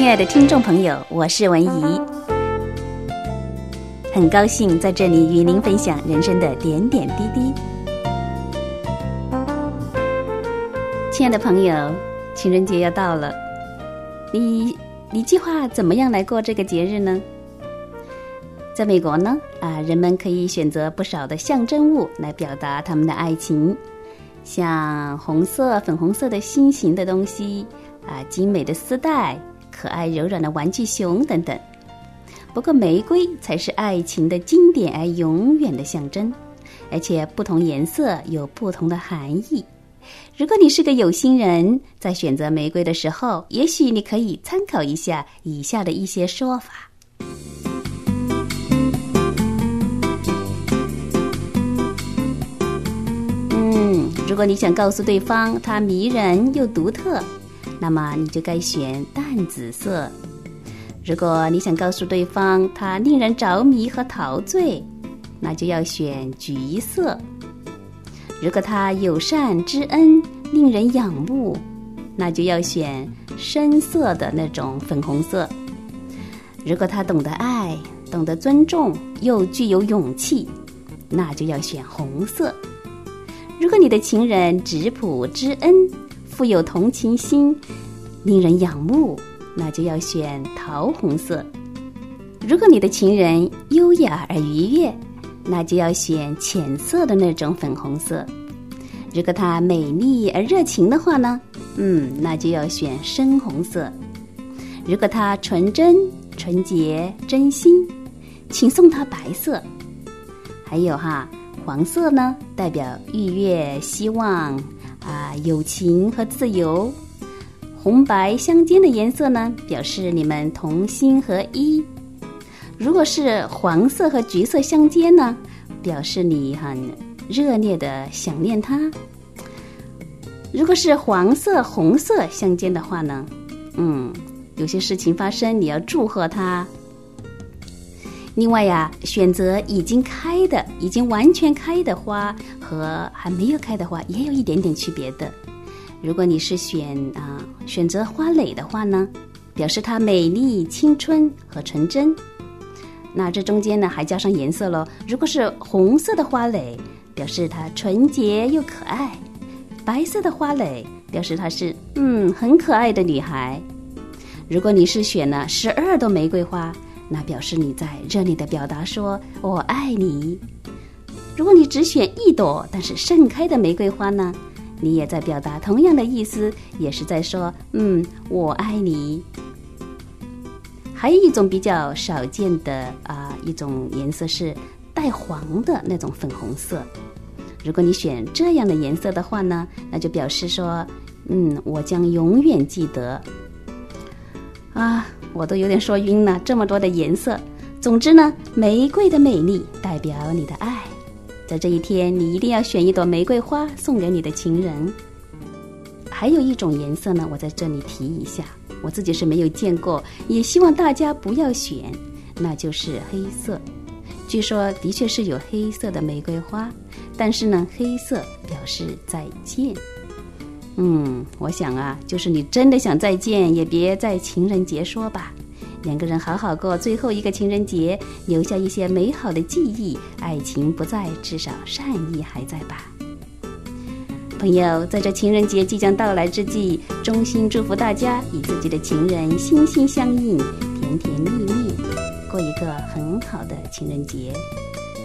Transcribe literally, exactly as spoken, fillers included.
亲爱的听众朋友，我是文怡，很高兴在这里与您分享人生的点点滴滴。亲爱的朋友，情人节要到了，你你计划怎么样来过这个节日呢？在美国呢，啊，人们可以选择不少的象征物来表达他们的爱情，像红色、粉红色的心形的东西，啊，精美的丝带，可爱柔软的玩具熊等等。不过玫瑰才是爱情的经典而永远的象征，而且不同颜色有不同的含义。如果你是个有心人，在选择玫瑰的时候，也许你可以参考一下以下的一些说法。嗯，如果你想告诉对方它迷人又独特，那么你就该选淡紫色。如果你想告诉对方它令人着迷和陶醉，那就要选橘色。如果它友善知恩，令人仰慕，那就要选深色的那种粉红色。如果他懂得爱，懂得尊重，又具有勇气，那就要选红色。如果你的情人质朴知恩，富有同情心，令人仰慕，那就要选桃红色。如果你的情人优雅而愉悦，那就要选浅色的那种粉红色。如果她美丽而热情的话呢，嗯，那就要选深红色。如果她纯真、纯洁、真心，请送她白色。还有哈，黄色呢，代表愉悦、希望啊、友情和自由。红白相间的颜色呢，表示你们同心合一。如果是黄色和橘色相间呢，表示你很热烈的想念他。如果是黄色、红色相间的话呢，嗯，有些事情发生，你要祝贺他。另外呀，选择已经开的、已经完全开的花和还没有开的花也有一点点区别的。如果你是选啊选择花蕾的话呢，表示它美丽、青春和纯真。那这中间呢还加上颜色咯，如果是红色的花蕾，表示它纯洁又可爱；白色的花蕾表示她是嗯很可爱的女孩。如果你是选了十二朵玫瑰花，那表示你在热烈的表达说我爱你。如果你只选一朵但是盛开的玫瑰花呢，你也在表达同样的意思，也是在说嗯我爱你。还有一种比较少见的啊、呃、一种颜色是带黄的那种粉红色。如果你选这样的颜色的话呢，那就表示说嗯我将永远记得。啊，我都有点说晕了，这么多的颜色。总之呢，玫瑰的美丽代表你的爱。在这一天，你一定要选一朵玫瑰花送给你的情人。还有一种颜色呢，我在这里提一下，我自己是没有见过，也希望大家不要选，那就是黑色。据说的确是有黑色的玫瑰花，但是呢，黑色表示再见。嗯，我想啊，就是你真的想再见，也别在情人节说吧。两个人好好过最后一个情人节，留下一些美好的记忆，爱情不在，至少善意还在吧。朋友，在这情人节即将到来之际，衷心祝福大家与自己的情人心心相印，甜甜蜜蜜，过一个很好的情人节。